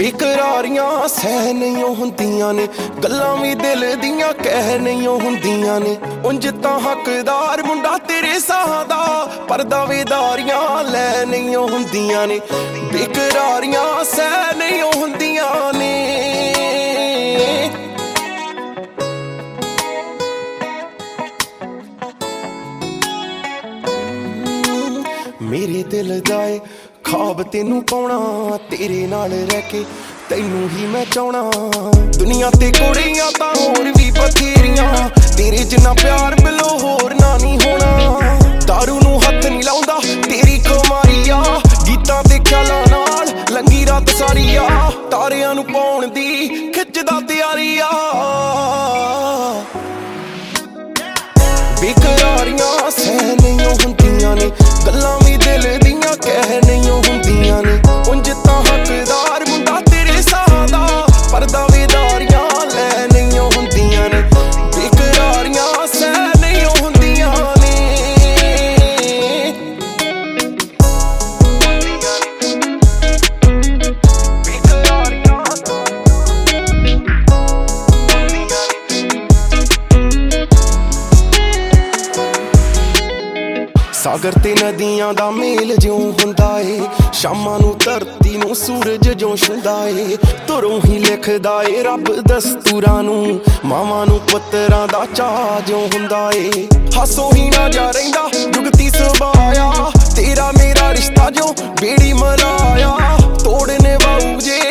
बेकरारियां सह नहीं हुंदियां ने, गल्लां भी दिल दियां कह नहीं हुंदियां ने। उंज तां हकदार मुंडा तेरे साह दा, पर दावेदारियां लै नहीं हुंदियां ने। बेकरारियां सह नहीं हुंदियां ने। मेरे दिल दाए खाब तेनू पाउणा, तेरे नाल रह के तैनू ही मैं चाहना। दुनिया ते कुड़ियां तां होर भी बथेरियां, तेरे जिन्ना प्यार मिलो होर ना नहीं होना। दारू नू हथ नहीं लाउंदा तेरी कुमारिया, गीतां ते ख्यालां नाल लंगी रात सारिया। तारियां नू पाउण दी खिचदा तैयारिया। बेकरारियां सह नहीं हुंदियां ने, गल्लां भी दिल दियां कह नहीं हुंदियां ने। उंज तां हकदार मुंडा तेरे साह दा, पर दावेदारियां लै नहीं हुंदियां ने। बेकरारियां सह नहीं हुंदियां ने। सागर ते नदियां दा मेल ज्यों हुंदा ए, शामां नू धरती नू सूरज ज्यों छुंदा ए। तुरों ही लिखदा ए रब दस्तूरां नू, मावां नू पुत्तरां दा चाऽ ज्यों हुंदा ए। हासो ही ना जा रहिंदा जुगती सुभाया, तेरा मेरा रिश्ता ज्यों बेड़ी मलाया। तोड़ने वाऊ जे